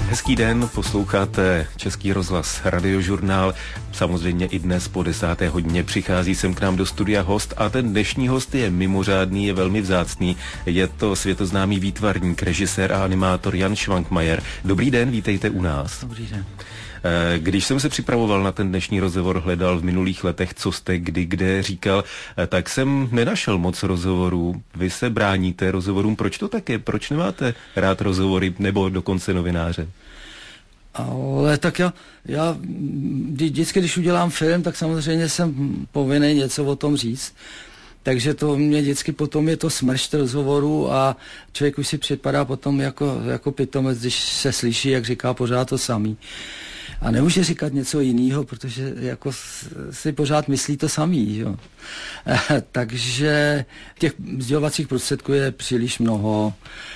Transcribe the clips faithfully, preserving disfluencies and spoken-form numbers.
Hezký den, posloucháte Český rozhlas Radiožurnál. Samozřejmě i dnes po desáté hodině přichází sem k nám do studia host a ten dnešní host je mimořádný, je velmi vzácný. Je to světoznámý výtvarník, režisér a animátor Jan Švankmajer. Dobrý den, vítejte u nás. Dobrý den. Když jsem se připravoval na ten dnešní rozhovor, hledal v minulých letech, co jste kdy kde říkal, tak jsem nenašel moc rozhovorů. Vy se bráníte rozhovorům. Proč to tak je? Proč nemáte rád rozhovory nebo dokonce novináře? Ale tak já, já vždycky, když udělám film, tak samozřejmě jsem povinen něco o tom říct. Takže to mě vždycky potom je to smršť rozhovoru a člověk už si připadá potom jako, jako pitomec, když se slyší, jak říká pořád to samý. A nemůže říkat něco jiného, protože jako si pořád myslí to samý. Jo. Takže těch sdělovacích prostředků je příliš mnoho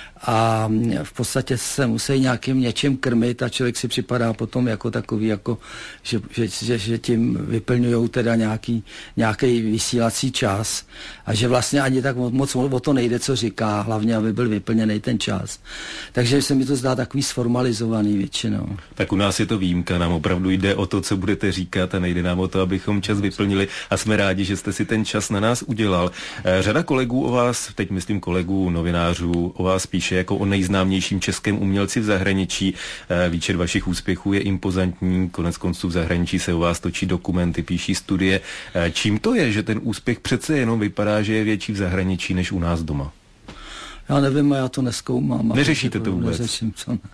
a v podstatě se musí nějakým něčím krmit a člověk si připadá potom jako takový, jako, že, že, že, že tím vyplňujou teda nějaký, nějaký vysílací čas a že vlastně ani tak moc o to nejde, co říká, hlavně, aby byl vyplněný ten čas. Takže se mi to zdá takový sformalizovaný většinou. Tak u nás je to výjimka, nám opravdu jde o to, co budete říkat a nejde nám o to, abychom čas vyplnili a jsme rádi, že jste si ten čas na nás udělal. Řada kolegů o vás, teď myslím kolegů, novinářů, o vás píše jako o nejznámějším českém umělci v zahraničí. Výčet vašich úspěchů je impozantní, konec konců v zahraničí se o vás točí dokumenty, píší studie. Čím to je, že ten úspěch přece jenom vypadá, že je větší v zahraničí než u nás doma? Já nevím, já to nezkoumám. Neřešíte to vůbec? Neřeším, co ne.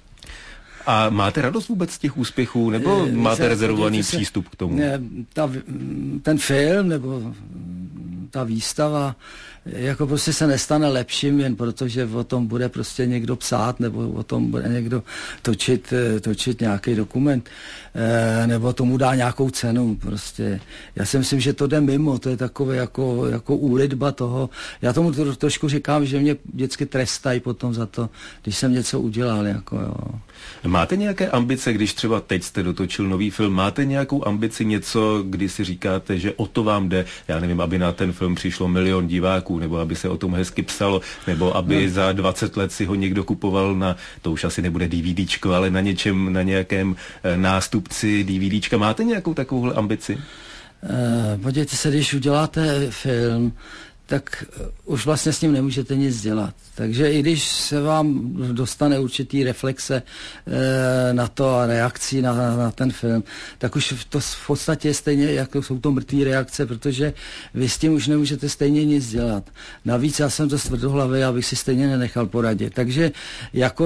A máte radost vůbec z těch úspěchů, nebo e, máte rezervovaný se, přístup k tomu? Ne, ta, ten film, nebo ta výstava, jako prostě se nestane lepším, jen protože o tom bude prostě někdo psát, nebo o tom bude někdo točit, točit nějaký dokument, e, nebo tomu dá nějakou cenu. Prostě. Já si myslím, že to jde mimo, to je takové jako, jako úlitba toho. Já tomu to, trošku říkám, že mě vždycky trestají potom za to, když jsem něco udělal. Jako, jo. Máte nějaké ambice, když třeba teď jste dotočil nový film, máte nějakou ambici něco, kdy si říkáte, že o to vám jde, já nevím, aby na ten film přišlo milion diváků, nebo aby se o tom hezky psalo, nebo aby no. za dvacet let si ho někdo kupoval na, to už asi nebude DVDčko, ale na něčem, na nějakém e, nástupci DVDčka. Máte nějakou takovou ambici? E, podívejte se, když uděláte film, tak už vlastně s ním nemůžete nic dělat. Takže i když se vám dostane určitý reflexe e, na to a reakcí na, na, na ten film, tak už to v podstatě stejně, jako jsou to mrtvý reakce, protože vy s tím už nemůžete stejně nic dělat. Navíc já jsem to tvrdohlavý, abych si stejně nenechal poradit. Takže jako,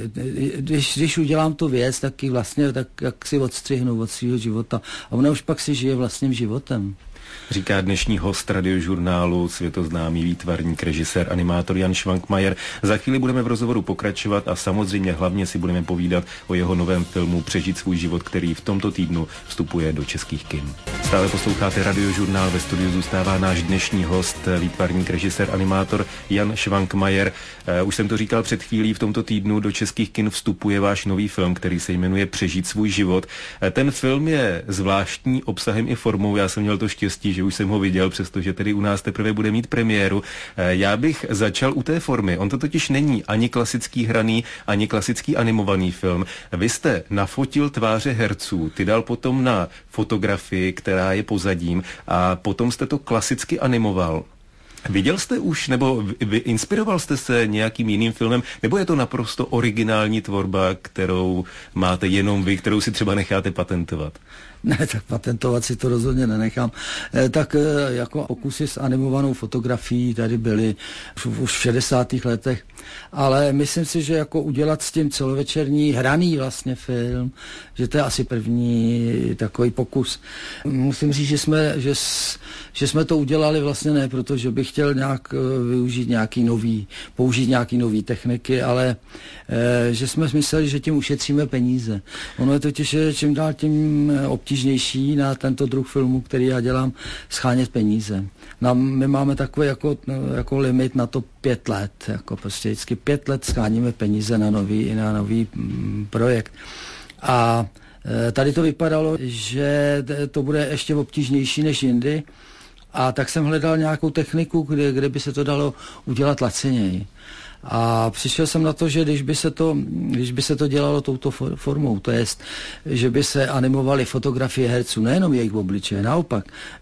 když, když udělám tu věc, tak ji vlastně tak, jak si odstřihnu od svého života. A ona už pak si žije vlastním životem. Říká dnešní host Radiožurnálu, světoznámý výtvarník, režisér, animátor Jan Švankmajer. Za chvíli budeme v rozhovoru pokračovat a samozřejmě hlavně si budeme povídat o jeho novém filmu Přežít svůj život, který v tomto týdnu vstupuje do českých kin. Stále posloucháte Radiožurnál, ve studiu zůstává náš dnešní host, výtvarník, režisér, animátor Jan Švankmajer. Už jsem to říkal před chvílí, v tomto týdnu do českých kin vstupuje váš nový film, který se jmenuje Přežít svůj život. Ten film je zvláštní obsahem i formou, já jsem měl to štěstí, že už jsem ho viděl, přestože tedy u nás teprve bude mít premiéru. Já bych začal u té formy. On to totiž není ani klasický hraný, ani klasický animovaný film. Vy jste nafotil tváře herců, ty dal potom na fotografii, která je pozadím, a potom jste to klasicky animoval. Viděl jste už, nebo vy, inspiroval jste se nějakým jiným filmem, nebo je to naprosto originální tvorba, kterou máte jenom vy, kterou si třeba necháte patentovat? Ne, tak patentovat si to rozhodně nenechám. E, tak e, jako pokusy s animovanou fotografií tady byly už v šedesátých letech, ale myslím si, že jako udělat s tím celovečerní hraný vlastně film, že to je asi první takový pokus. Musím říct, že jsme, že, že jsme to udělali vlastně ne, protože bych chtěl nějak využít nějaký nový, použít nějaký nový techniky, ale e, že jsme mysleli, že tím ušetříme peníze. Ono je totiž čím dál tím obtížnější na tento druh filmu, který já dělám, schánět peníze. No, my máme takový jako, jako limit na to pět let, jako prostě vždycky pět let scháníme peníze na nový, na nový mm, projekt. A e, tady to vypadalo, že to bude ještě obtížnější než jindy, a tak jsem hledal nějakou techniku, kde, kde by se to dalo udělat laciněji. A přišel jsem na to, že když by se to, když by se to dělalo touto formou, to jest, že by se animovaly fotografie herců, nejenom jejich obličeje, naopak.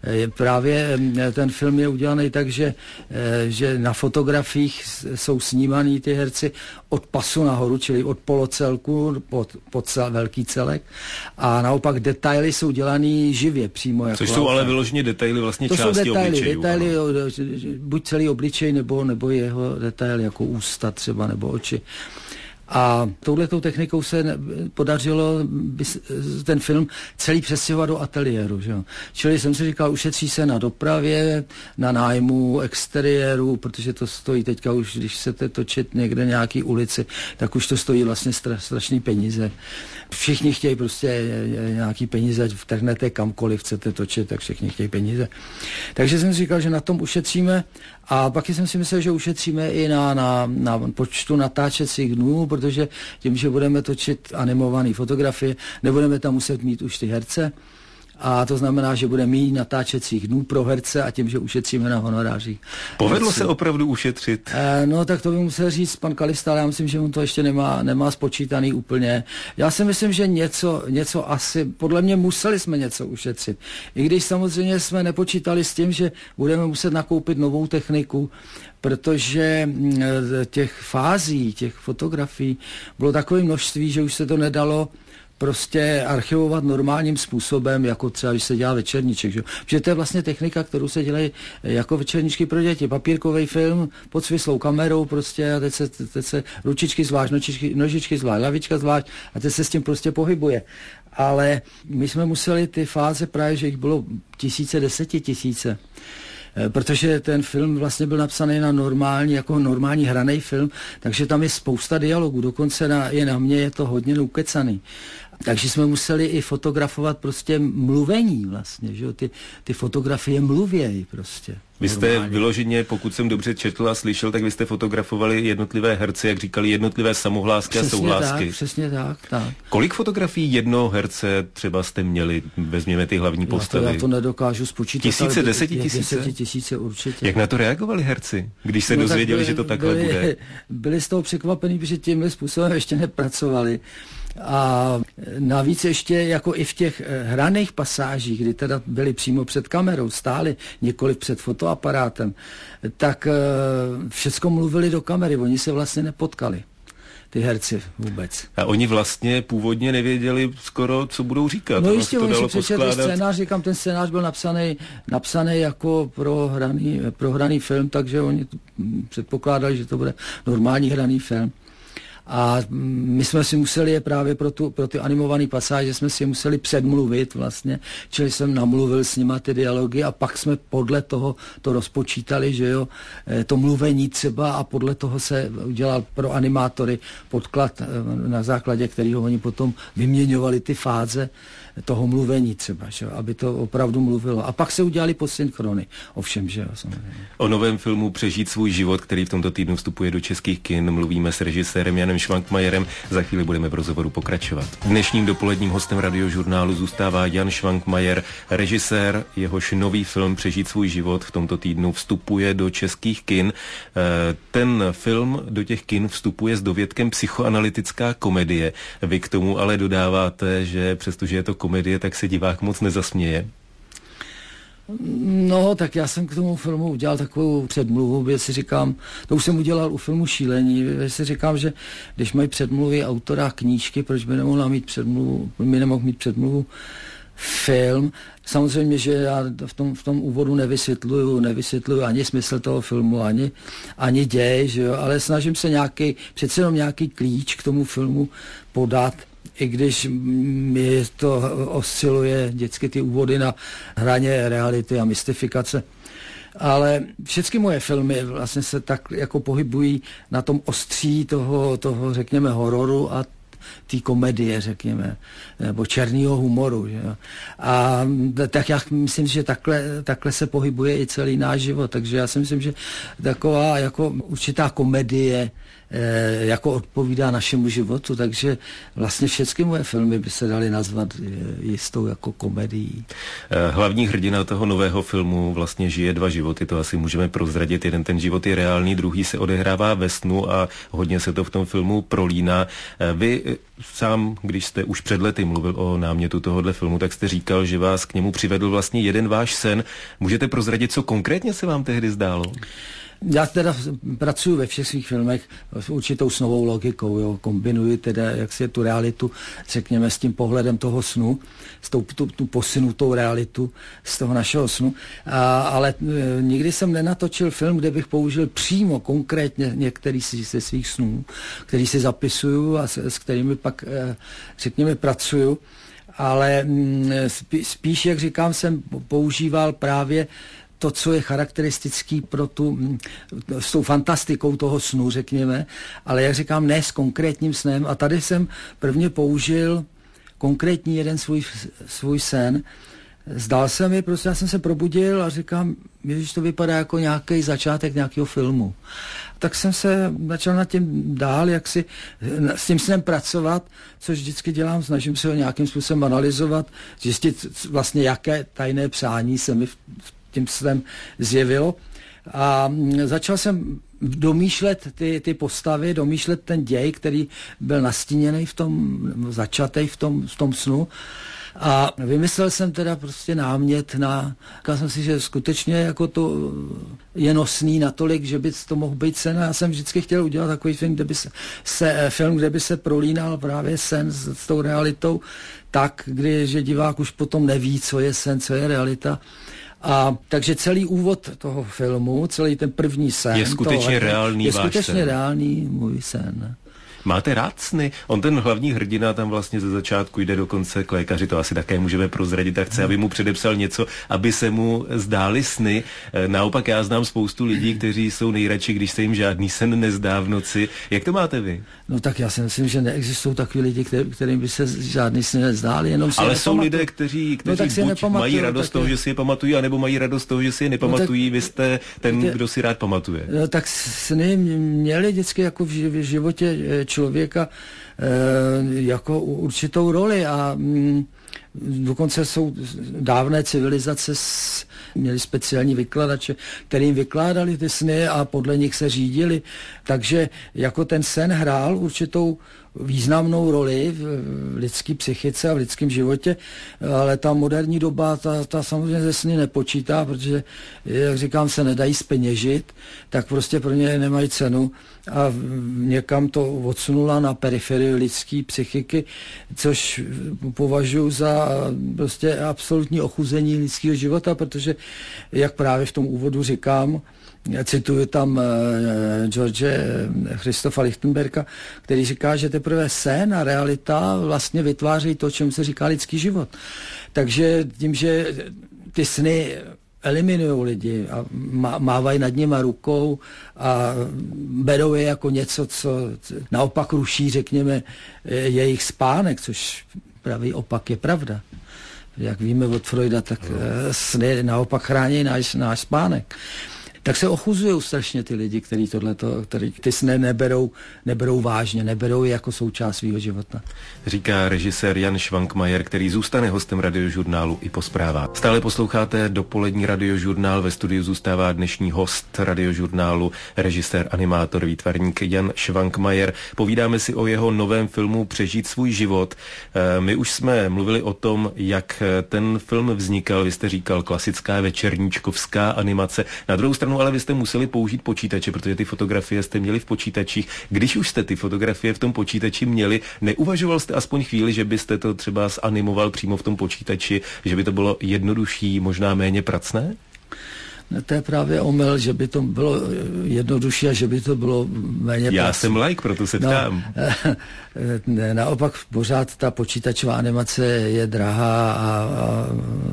Právě ten film je udělaný tak, že, že na fotografiích jsou snímaný ty herci od pasu nahoru, čili od polocelku pod, pod cel, velký celek, a naopak detaily jsou dělaný živě přímo. Jako Což jsou ale vyloženě detaily vlastně to části jsou detaily, obličejů. Detaily, buď celý obličej, nebo, nebo jeho detail jako ústa třeba, nebo oči. A touhletou technikou se podařilo ten film celý přestěhovat do ateliéru. Že jo? Čili jsem si říkal, ušetří se na dopravě, na nájmu exteriéru, protože to stojí teďka už, když chcete točit někde nějaký ulici, tak už to stojí vlastně stra, strašný peníze. Všichni chtějí prostě nějaký peníze, vtrhnete kamkoliv chcete točit, tak všichni chtějí peníze. Takže jsem si říkal, že na tom ušetříme, a pak jsem si myslel, že ušetříme i na, na, na počtu natáčecích dnů, protože tím, že budeme točit animované fotografie, nebudeme tam muset mít už ty herce, a to znamená, že bude mít natáčecích dnů pro herce, a tím, že ušetříme na honorářích. Povedlo se opravdu ušetřit? E, no tak to by musel říct pan Kalista, ale já myslím, že on to ještě nemá, nemá spočítaný úplně. Já si myslím, že něco, něco asi, podle mě museli jsme něco ušetřit. I když samozřejmě jsme nepočítali s tím, že budeme muset nakoupit novou techniku, protože těch fází, těch fotografií bylo takové množství, že už se to nedalo prostě archivovat normálním způsobem, jako třeba, když se dělá večerníček. Že? Protože to je vlastně technika, kterou se dělají jako večerníčky pro děti. Papírkový film pod svislou kamerou prostě, a teď se, teď se ručičky zvlášť, nožičky, nožičky zvlášť, lavička zvlášť, a teď se s tím prostě pohybuje. Ale my jsme museli ty fáze, právě, že jich bylo tisíce, desetitisíce, protože ten film vlastně byl napsaný na normální, jako normální hraný film, takže tam je spousta dialogů, dokonce na, je na mě je to hodně ukecaný. Takže jsme museli i fotografovat prostě mluvení vlastně, že jo, ty, ty fotografie mluvějí prostě. Vy jste normálně vyloženě, pokud jsem dobře četl a slyšel, tak vy jste fotografovali jednotlivé herce, jak říkali, jednotlivé samohlásky přesně a souhlásky. Tak, přesně tak, tak. Kolik fotografií jednoho herce třeba jste měli, vezměme ty hlavní postavy? Já to, já to nedokážu spočítat. Tisíce, desetitisíce? Desetitisíce určitě. Jak na to reagovali herci, když se no, dozvěděli, byli, že to takhle byli, bude? Byli z toho překvapení, protože tímhle způsobem ještě nepracovali. A navíc ještě jako i v těch hraných pasážích, kdy teda byli přímo před kamerou, stáli nikoliv před fotoaparátem, tak všecko mluvili do kamery, oni se vlastně nepotkali, ty herci vůbec. A oni vlastně původně nevěděli skoro, co budou říkat. No jistě, oni si přečetli scénář, říkám, ten scénář byl napsaný, napsaný jako pro hraný, pro hraný film, takže oni předpokládali, že to bude normální hraný film. A my jsme si museli je právě pro, tu, pro ty animované pasáže, jsme si je museli předmluvit vlastně, čili jsem namluvil s nima ty dialogy a pak jsme podle toho to rozpočítali, že jo, to mluvení třeba, a podle toho se udělal pro animátory podklad, na základě kterého oni potom vyměňovali ty fáze toho mluvení třeba, že jo, aby to opravdu mluvilo. A pak se udělali podsynchrony, ovšem, že jo, samozřejmě. O novém filmu Přežít svůj život, který v tomto týdnu vstupuje do českých kin, mluvíme s režisérem Janem Švankmajerem. Za chvíli budeme v rozhovoru pokračovat. Dnešním dopoledním hostem Radiožurnálu zůstává Jan Švankmajer, režisér, jehož nový film Přežít svůj život v tomto týdnu vstupuje do českých kin. Ten film do těch kin vstupuje s dovětkem psychoanalytická komedie. Vy k tomu ale dodáváte, že přestože je to komedie, tak se divák moc nezasměje. No, tak já jsem k tomu filmu udělal takovou předmluvu, kde si říkám, to už jsem udělal u filmu Šílení, kde si říkám, že když mají předmluvy autora knížky, proč by nemohla mít předmluvu, by nemohl mít předmluvu film. Samozřejmě, že já v tom, v tom úvodu nevysvětluju, nevysvětluju ani smysl toho filmu, ani, ani děj, že jo, ale snažím se nějaký, přece jenom nějaký klíč k tomu filmu podat, i když mi to osciluje vždycky ty úvody na hraně reality a mystifikace. Ale všechny moje filmy vlastně se tak jako pohybují na tom ostří toho, toho řekněme, hororu a té komedie, řekněme, nebo černýho humoru. Že jo. A tak já myslím, že takhle, takhle se pohybuje i celý náš život, takže já si myslím, že taková jako určitá komedie jako odpovídá našemu životu, takže vlastně všechny moje filmy by se daly nazvat jistou jako komedií. Hlavní hrdina toho nového filmu vlastně žije dva životy, to asi můžeme prozradit. Jeden ten život je reálný, druhý se odehrává ve snu a hodně se to v tom filmu prolíná. Vy sám, když jste už před lety mluvil o námětu tohohle filmu, tak jste říkal, že vás k němu přivedl vlastně jeden váš sen. Můžete prozradit, co konkrétně se vám tehdy zdálo? Já teda pracuji ve všech svých filmech s určitou snovou logikou, jo. Kombinuji teda jaksi tu realitu, řekněme, s tím pohledem toho snu, s tou tu, tu posunutou realitu z toho našeho snu, a, ale e, nikdy jsem nenatočil film, kde bych použil přímo konkrétně některý ze svých snů, který si zapisuju a s, s kterými pak, e, řekněme, pracuju, ale m, spí, spíš, jak říkám, jsem používal právě to, co je charakteristický pro tu, s tou fantastikou toho snu, řekněme, ale jak říkám, ne s konkrétním snem. A tady jsem prvně použil konkrétní jeden svůj, svůj sen. Zdál se mi, prostě já jsem se probudil a říkám, ježiš, to vypadá jako nějaký začátek nějakého filmu. Tak jsem se začal nad tím dál, jak si s tím snem pracovat, což vždycky dělám, snažím se ho nějakým způsobem analyzovat, zjistit vlastně, jaké tajné přání se mi v tím snem zjevilo. A začal jsem domýšlet ty, ty postavy, domýšlet ten děj, který byl nastíněný v tom, začatý v tom, v tom snu. A vymyslel jsem teda prostě námět na, říkal jsem si, že skutečně jako to je nosný natolik, že by to mohl být sen. A já jsem vždycky chtěl udělat takový film, kde by se, se film, kde by se prolínal právě sen s, s tou realitou tak, kdy, že divák už potom neví, co je sen, co je realita. A takže celý úvod toho filmu, celý ten první sen je skutečně toho, reálný je váš skutečně sen. reálný můj sen. Máte rád sny? On ten hlavní hrdina tam vlastně ze začátku jde dokonce k lékaři, to asi také můžeme prozradit a chce, aby mu předepsal něco, aby se mu zdály sny. Naopak já znám spoustu lidí, kteří jsou nejradši, když se jim žádný sen nezdá v noci. Jak to máte vy? No tak já si myslím, že neexistují takový lidi, který, kterým by se žádný sny nezdály, jenom si ale jsou lidé, kteří, kteří no, buď mají radost toho, je... že si je pamatují, anebo mají radost toho, že si je nepamatují. No, tak... Vy jste ten, je... kdo si rád pamatuje. No, tak sny měli vždycky jako v životě člověka e, jako určitou roli a mm, dokonce jsou dávné civilizace s, měli speciální vykladače, kterým vykládali ty sny a podle nich se řídili. Takže jako ten sen hrál určitou významnou roli v lidské psychice a v lidském životě, ale ta moderní doba, ta, ta samozřejmě ze sny nepočítá, protože, jak říkám, se nedají zpeněžit, tak prostě pro ně nemají cenu a někam to odsunula na periferii lidské psychiky, což považuji za prostě absolutní ochuzení lidského života, protože, jak právě v tom úvodu říkám, cituju tam uh, George Christopha Lichtenberga, který říká, že teprve sen a realita vlastně vytváří to, čemu se říká lidský život. Takže tím, že ty sny eliminují lidi a mávají nad nima rukou a berou je jako něco, co naopak ruší, řekněme, jejich spánek, což pravý opak je pravda. Jak víme od Freuda, tak no. sny naopak chrání náš, náš spánek. Tak se ochuzují strašně ty lidi, kteří tohleto, který ty sny neberou, neberou vážně, neberou je jako součást svého života. Říká režisér Jan Švankmajer, který zůstane hostem Radiožurnálu i po zprávách. Stále posloucháte dopolední Radiožurnál, ve studiu zůstává dnešní host Radiožurnálu, režisér, animátor, výtvarník Jan Švankmajer. Povídáme si o jeho novém filmu Přežít svůj život. My už jsme mluvili o tom, jak ten film vznikal. Vy jste říkal klasická večerníčkovská animace. Na druhou stranu ale vy jste museli použít počítače, protože ty fotografie jste měli v počítačích. Když už jste ty fotografie v tom počítači měli, neuvažoval jste aspoň chvíli, že byste to třeba zanimoval přímo v tom počítači, že by to bylo jednodušší, možná méně pracné? No, to je právě omyl, že by to bylo jednodušší a že by to bylo méně Já pracné. jsem like, proto se ptám. No, naopak pořád ta počítačová animace je drahá a, a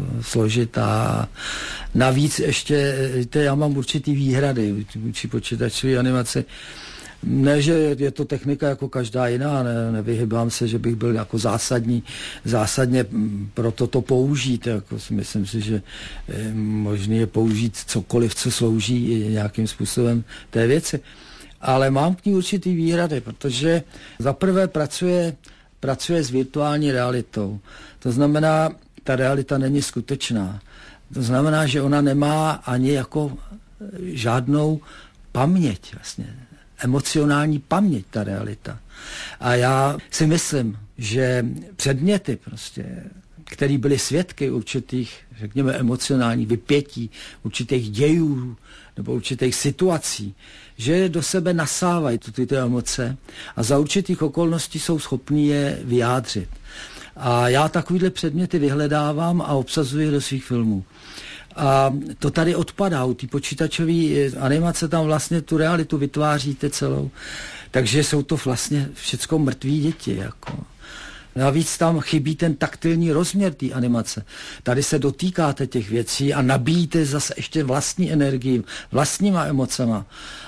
složitá. Navíc ještě, to já mám určitý výhrady vůči počítačové animaci. Ne, že je to technika jako každá jiná, ne, nevyhybám se, že bych byl jako zásadní, zásadně pro toto použít. Jako myslím si, že je možné je použít cokoliv, co slouží nějakým způsobem té věci. Ale mám k ní určitý výhrady, protože zaprvé pracuje, pracuje s virtuální realitou. To znamená, ta realita není skutečná. To znamená, že ona nemá ani jako žádnou paměť vlastně. Emocionální paměť, ta realita. A já si myslím, že předměty prostě, které byly svědky určitých, řekněme, emocionálních vypětí, určitých dějů nebo určitých situací, že do sebe nasávají tyto emoce a za určitých okolností jsou schopní je vyjádřit. A já takovýhle předměty vyhledávám a obsazuji do svých filmů. A to tady odpadá, u té počítačové animace tam vlastně tu realitu vytváříte celou. Takže jsou to vlastně všecko mrtví děti. Jako. Navíc tam chybí ten taktilní rozměr té animace. Tady se dotýkáte těch věcí a nabíjíte zase ještě vlastní energii, vlastníma emocema.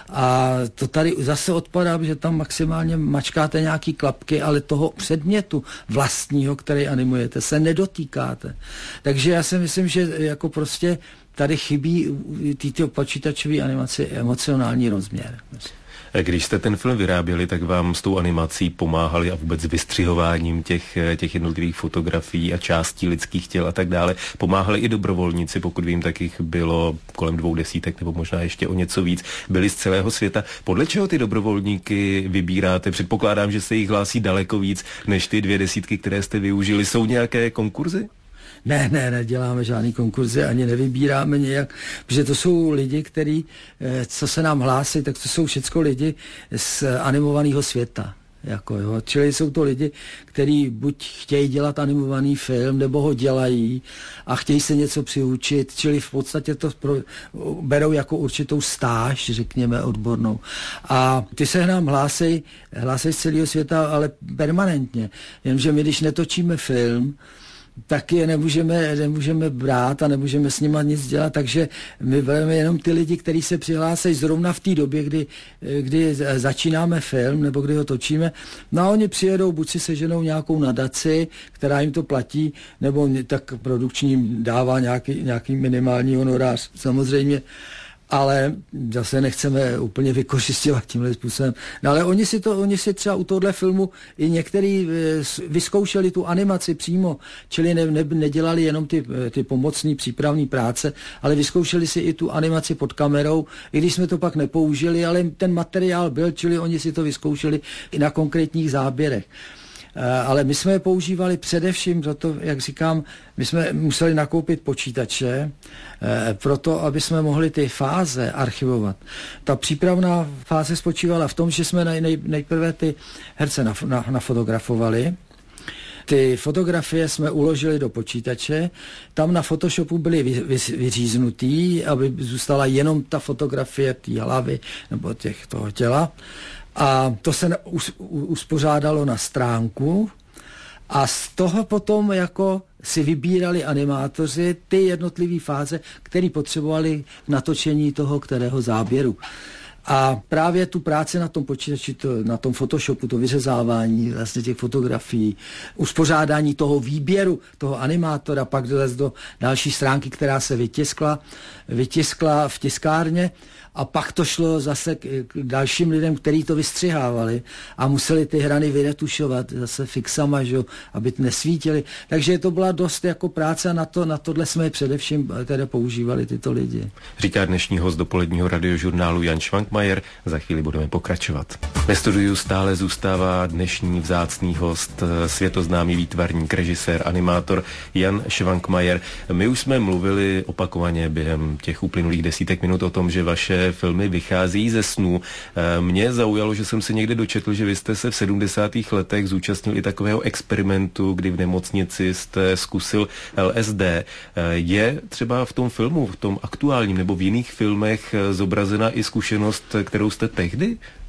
A to tady zase odpadá, že tam maximálně mačkáte nějaký klapky, ale toho předmětu vlastního, který animujete, se nedotýkáte. Takže já si myslím, že jako prostě tady chybí této počítačové animaci emocionální rozměr. Když jste ten film vyráběli, tak vám s tou animací pomáhali a vůbec vystřihováním těch, těch jednotlivých fotografií a částí lidských těl a tak dále. Pomáhali i dobrovolníci, pokud vím, tak jich bylo kolem dvou desítek nebo možná ještě o něco víc. Byli z celého světa. Podle čeho ty dobrovolníky vybíráte? Předpokládám, že se jich hlásí daleko víc než ty dvě desítky, které jste využili. Jsou nějaké konkurzy? Ne, ne, neděláme žádný konkurzy, ani nevybíráme nějak, protože to jsou lidi, kteří, co se nám hlásí, tak to jsou všecko lidi z animovaného světa. Jako, jo. Čili jsou to lidi, kteří buď chtějí dělat animovaný film, nebo ho dělají a chtějí se něco přiučit, čili v podstatě to pro, berou jako určitou stáž, řekněme, odbornou. A ty se nám hlásí, hlásí z celého světa, ale permanentně. Jenže my, když netočíme film, tak je nemůžeme, nemůžeme brát a nemůžeme s nima nic dělat, takže my bereme jenom ty lidi, kteří se přihlásí zrovna v té době, kdy, kdy začínáme film nebo kdy ho točíme. No a oni přijedou, buď si seženou nějakou nadaci, která jim to platí, nebo tak produkční dává nějaký, nějaký minimální honorář, samozřejmě. Ale zase nechceme úplně vykořisťovat tímhle způsobem. No ale oni si, to, oni si třeba u tohle filmu i některý vyzkoušeli tu animaci přímo, čili ne, ne, nedělali jenom ty, ty pomocné přípravné práce, ale vyzkoušeli si i tu animaci pod kamerou, i když jsme to pak nepoužili, ale ten materiál byl, čili oni si to vyzkoušeli i na konkrétních záběrech. Ale my jsme je používali především proto, jak říkám, my jsme museli nakoupit počítače proto, aby jsme mohli ty fáze archivovat. Ta přípravná fáze spočívala v tom, že jsme nej, nej, nejprve ty herce naf, na, nafotografovali. Ty fotografie jsme uložili do počítače, tam na Photoshopu byly vy, vy, vyříznutý, aby zůstala jenom ta fotografie té hlavy nebo těch, toho těla. A to se uspořádalo na stránku a z toho potom jako si vybírali animátoři ty jednotlivé fáze, které potřebovali k natočení toho kterého záběru. A právě tu práci na tom počítači, to, na tom Photoshopu, to vyřezávání vlastně těch fotografií, uspořádání toho výběru, toho animátora, pak dolez do další stránky, která se vytiskla, vytiskla v tiskárně, a pak to šlo zase k, k dalším lidem, kteří to vystřihávali a museli ty hrany vyretušovat zase fixama, že, aby nesvítili. Takže to byla dost jako práce a na, to, na tohle jsme především teda používali tyto lidi. Říká dnešní host dopoledního radiožurnálu Jan Švankmajer. Za chvíli budeme pokračovat. Ve studiu stále zůstává dnešní vzácný host, světoznámý výtvarník, režisér, animátor Jan Švankmajer. My už jsme mluvili opakovaně během těch uplynulých desítek minut o tom, že vaše filmy vychází ze snů. Mě zaujalo, že jsem se někde dočetl, že vy jste se v sedmdesátých letech zúčastnil i takového experimentu, kdy v nemocnici jste zkusil L S D. Je třeba v tom filmu, v tom aktuálním nebo v jiných filmech zobrazena i zkušenost, kterou jste tehdy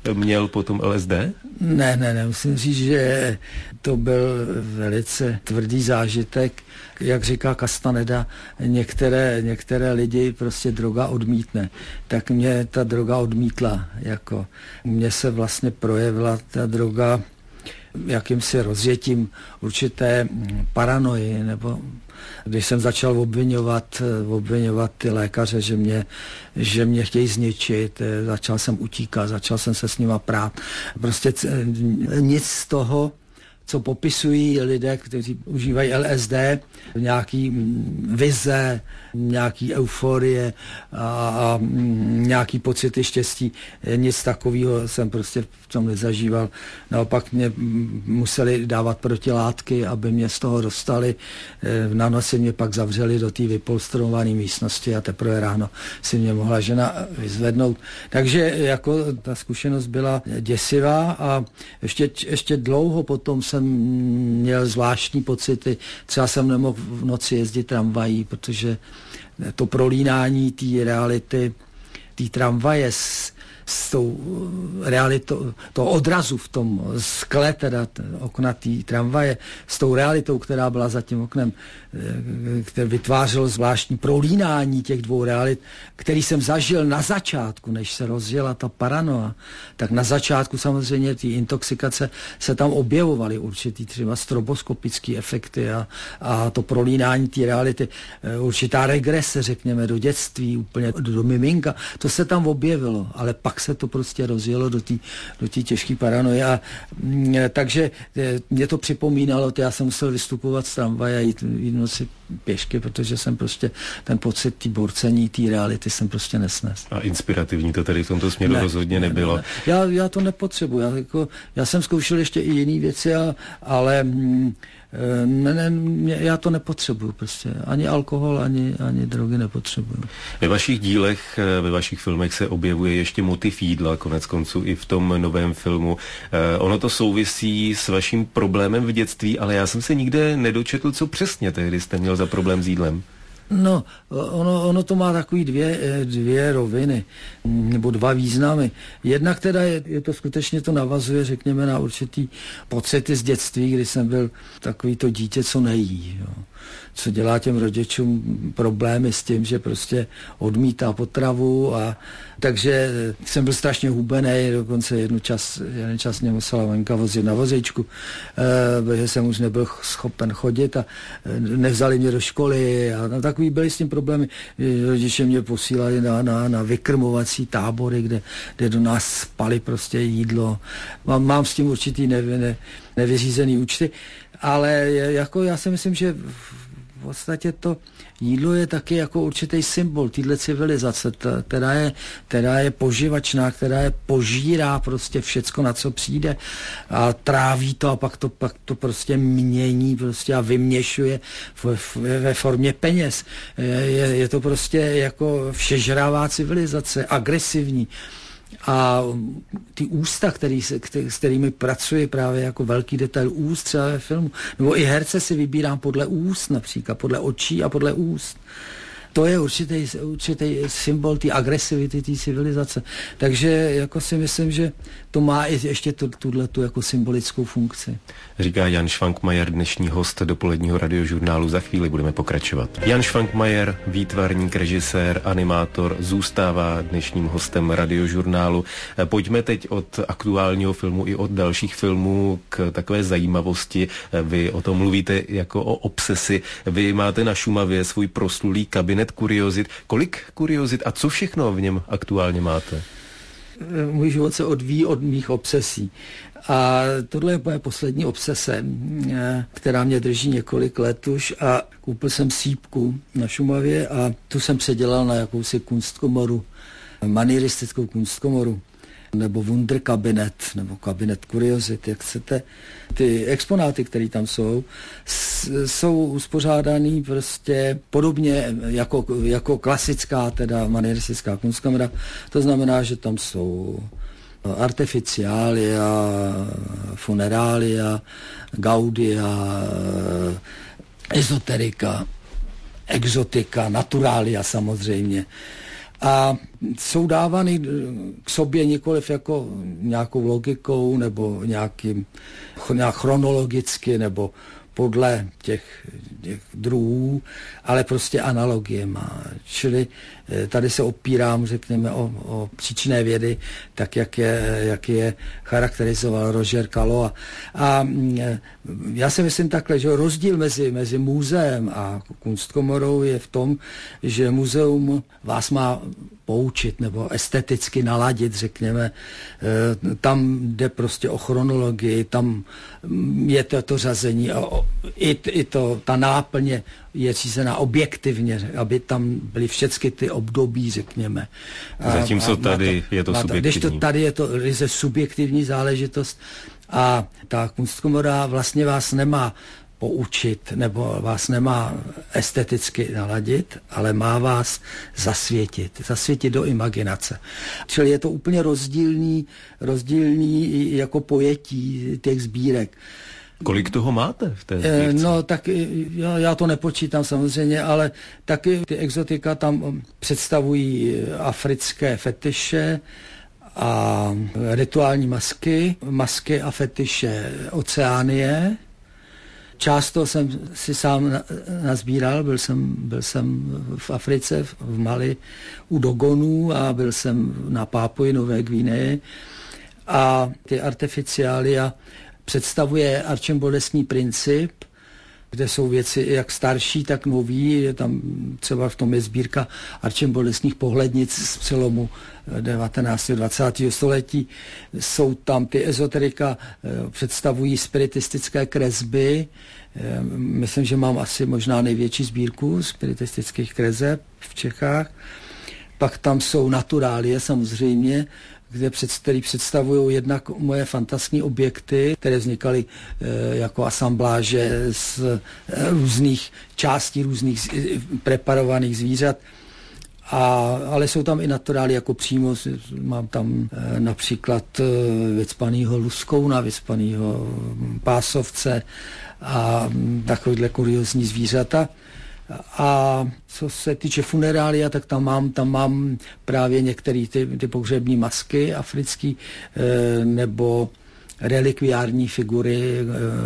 měl potom L S D? Ne, ne, ne, musím říct, že to byl velice tvrdý zážitek. Jak říká Castaneda, některé, některé lidi prostě droga odmítne. Tak mě ta droga odmítla. Jako mně se vlastně projevila ta droga jakýmsi rozjetím určité paranoji, nebo když jsem začal obvinovat, obvinovat ty lékaře, že mě, že mě chtějí zničit, začal jsem utíkat, začal jsem se s nima prát. Prostě nic z toho, co popisují lidé, kteří užívají L S D, nějaký vize, nějaký euforie a, a nějaký pocity štěstí. Nic takového jsem prostě v tom nezažíval. Naopak mě museli dávat protilátky, aby mě z toho dostali. Na noci mě pak zavřeli do té vypolstrované místnosti a teprve ráno si mě mohla žena vyzvednout. Takže jako ta zkušenost byla děsivá a ještě, ještě dlouho potom jsem měl zvláštní pocity. Třeba jsem nemohl v noci jezdit tramvají, protože to prolínání té reality, té tramvaje s, s tou realitou, toho odrazu v tom skle, teda okna té tramvaje, s tou realitou, která byla za tím oknem, který vytvářel zvláštní prolínání těch dvou realit, který jsem zažil na začátku, než se rozjela ta paranoia, tak na začátku samozřejmě ty intoxikace se tam objevovaly určitý třeba stroboskopický efekty a, a to prolínání té reality, určitá regrese, řekněme, do dětství, úplně do, do miminka, to se tam objevilo, ale pak se to prostě rozjelo do té do té těžké paranoje a m, takže mě to připomínalo, já jsem musel vystupovat z tramvaje a jít, jít noci pěšky, protože jsem prostě ten pocit té borcení, té reality jsem prostě nesnes. A inspirativní to tady v tomto směru ne, rozhodně ne, nebylo. Ne, ne. Já, já to nepotřebuji. Já, jako, já jsem zkoušel ještě i jiné věci, a, ale mm, ne, ne, já to nepotřebuji prostě. Ani alkohol, ani, ani drogy nepotřebuji. Ve vašich dílech, ve vašich filmech se objevuje ještě motiv jídla, konec konců i v tom novém filmu. Eh, ono to souvisí s vaším problémem v dětství, ale já jsem se nikde nedočetl, co přesně tehdy jste měl za problém s jídlem. No, ono, ono to má takový dvě, dvě roviny, nebo dva významy. Jednak teda je, je to skutečně to navazuje, řekněme, na určitý pocity z dětství, kdy jsem byl takový to dítě, co nejí, jo. Co dělá těm rodičům problémy s tím, že prostě odmítá potravu a takže jsem byl strašně hubený, dokonce jednu čas, jeden čas mě musela maminka vozit na vozejčku, eh, protože jsem už nebyl schopen chodit a nevzali mě do školy a no, takový byly s tím problémy. Rodiče mě posílali na, na, na vykrmovací tábory, kde, kde do nás spali prostě jídlo. Mám, mám s tím určitý nevy, ne, nevyřízený účty, ale jako já si myslím, že v podstatě to jídlo je taky jako určitý symbol téhle civilizace, která je, která je poživačná, která je požírá prostě všecko, na co přijde a tráví to a pak to, pak to prostě mění prostě a vyměšuje v, v, ve formě peněz. Je, je to prostě jako všežravá civilizace, agresivní. A ty ústa, který se, který, s kterými pracuji právě jako velký detail úst třeba ve filmu, nebo i herce si vybírám podle úst například, podle očí a podle úst. To je určitý, určitý symbol té agresivity, té civilizace. Takže jako si myslím, že to má i ještě tuhletu jako symbolickou funkci. Říká Jan Švankmajer, dnešní host dopoledního radiožurnálu. Za chvíli budeme pokračovat. Jan Švankmajer, výtvarník, režisér, animátor, zůstává dnešním hostem radiožurnálu. Pojďme teď od aktuálního filmu i od dalších filmů k takové zajímavosti. Vy o tom mluvíte jako o obsesi. Vy máte na Šumavě svůj proslulý kabinet kuriozit. Kolik kuriozit a co všechno v něm aktuálně máte? Můj život se odvíjí od mých obsesí. A tohle je moje poslední obsese, která mě drží několik let už a koupil jsem sýpku na Šumavě a tu jsem předělal na jakousi kunstkomoru, manieristickou kunstkomoru, nebo wunderkabinet, nebo kabinet kuriozit, jak chcete. Ty exponáty, které tam jsou, s, jsou uspořádaný prostě podobně jako, jako klasická, teda manieristická kunstkomora. To znamená, že tam jsou artificiália, funeralia, gaudia, ezoterika, exotika, naturalia samozřejmě. A jsou dávány k sobě nikoliv jako nějakou logikou nebo nějakým, nějak chronologicky nebo podle těch, těch druhů, ale prostě analogie má. Čili tady se opírám, řekněme, o, o příčinné vědy, tak jak je, jak je charakterizoval Roger Callot. A já si myslím takhle, že rozdíl mezi, mezi muzeem a kunstkomorou je v tom, že muzeum vás má poučit nebo esteticky naladit, řekněme. Tam jde prostě o chronologii, tam je to, to řazení, i, i to, ta náplně je řízená objektivně, aby tam byly všechny ty období, řekněme. Zatímco a, tady to, je to subjektivní. Když to tady je to ryze subjektivní záležitost a ta kunstkomora vlastně vás nemá poučit, nebo vás nemá esteticky naladit, ale má vás zasvětit, zasvětit do imaginace. Čili je to úplně rozdílný, rozdílný jako pojetí těch sbírek. Kolik toho máte v té sbírce? No tak já, já to nepočítám samozřejmě, ale taky ty exotika tam představují africké fetiše a rituální masky, masky a fetiše Oceánie. Část toho jsem si sám nazbíral, byl jsem, byl jsem v Africe, v Mali, u Dogonů a byl jsem na Pápui Nové Guineji a ty artificiália představuje archimbaldeský princip, kde jsou věci jak starší, tak nový. Je tam třeba v tom je sbírka archimbaldeských pohlednic z přelomu devatenáctého dvacátého století. Jsou tam ty ezoterika, představují spiritistické kresby. Myslím, že mám asi možná největší sbírku spiritistických kreseb v Čechách. Pak tam jsou naturálie samozřejmě, kde před, který představují jednak moje fantastní objekty, které vznikaly e, jako asambláže z e, různých částí, různých e, preparovaných zvířat. A, ale jsou tam i naturály jako přímo, mám tam e, například e, vycpanýho luskouna, vycpanýho pásovce a m, takovýhle kuriozní zvířata. A co se týče funerália, tak tam mám, tam mám právě některé ty, ty pohřební masky africký, e, nebo relikviární figury e,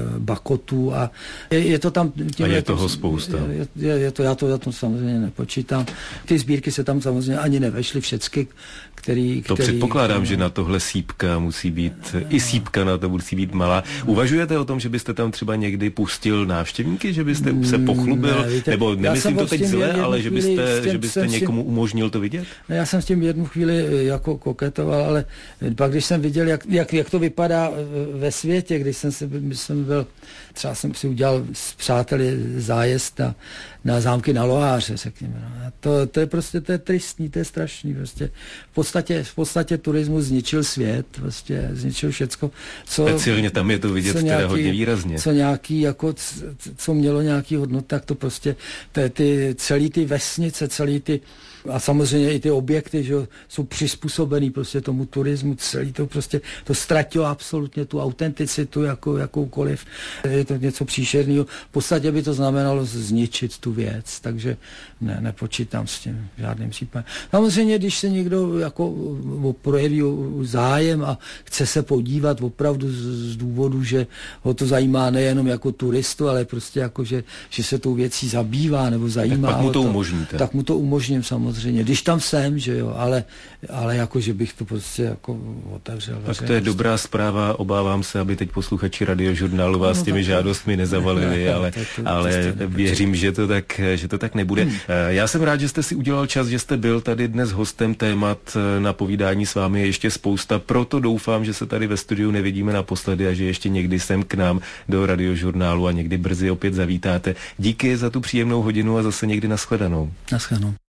bakotů a je, je to tam... A je toho spousta. Je, je, je to, já to, já to samozřejmě nepočítám. Ty sbírky se tam samozřejmě ani nevešly všechny, který... To který, předpokládám, který, že na tohle sípka musí být, no, i sípka na to musí být malá. Uvažujete o tom, že byste tam třeba někdy pustil návštěvníky, že byste se pochlubil, ne, víte, nebo nemyslím to teď zle, ale že byste, tím, že byste někomu tím, umožnil to vidět? Ne, já jsem s tím jednu chvíli jako koketoval, ale pak, když jsem viděl, jak, jak, jak to vypadá ve světě, když jsem, si, jsem byl, třeba jsem si udělal s přáteli zájezd na, na zámky na Loáře, řekněme. No. To, to je prostě, to je tristní, to je strašný. Prostě. V podstatě, v podstatě turismus zničil svět, prostě zničil všecko. Co, Speciálně tam je to vidět teda nějaký, hodně výrazně. Co nějaký, jako, co mělo nějaký hodnot, tak to prostě, to, ty, celý ty vesnice, celý ty a samozřejmě i ty objekty, že jsou přizpůsobený prostě tomu turismu, celý to prostě, to ztratilo absolutně tu autenticitu jako, jakoukoliv. Je to něco příšerného. V podstatě by to znamenalo zničit tu věc, takže ne, nepočítám s tím v žádném případě. Samozřejmě, když se někdo jako projeví zájem a chce se podívat opravdu z, z důvodu, že ho to zajímá nejenom jako turistu, ale prostě jako, že, že se tou věcí zabývá nebo zajímá. Tak pak mu to to, umožníte. Tak mu to umožním samozřejmě. Samozřejmě, když tam jsem, že jo, ale, ale jako, že bych to prostě jako otevřel. Tak veřejnost. To je dobrá zpráva, obávám se, aby teď posluchači Radiožurnálu vás no, těmi žádostmi nezavalili, ne, ale, to, ale věřím, že to, tak, že to tak nebude. Hmm. Já jsem rád, že jste si udělal čas, že jste byl tady dnes hostem, témat na povídání s vámi je ještě spousta, proto doufám, že se tady ve studiu nevidíme naposledy a že ještě někdy sem k nám do Radiožurnálu a někdy brzy opět zavítáte. Díky za tu příjemnou hodinu a zase někdy nashledanou. Nashledanou.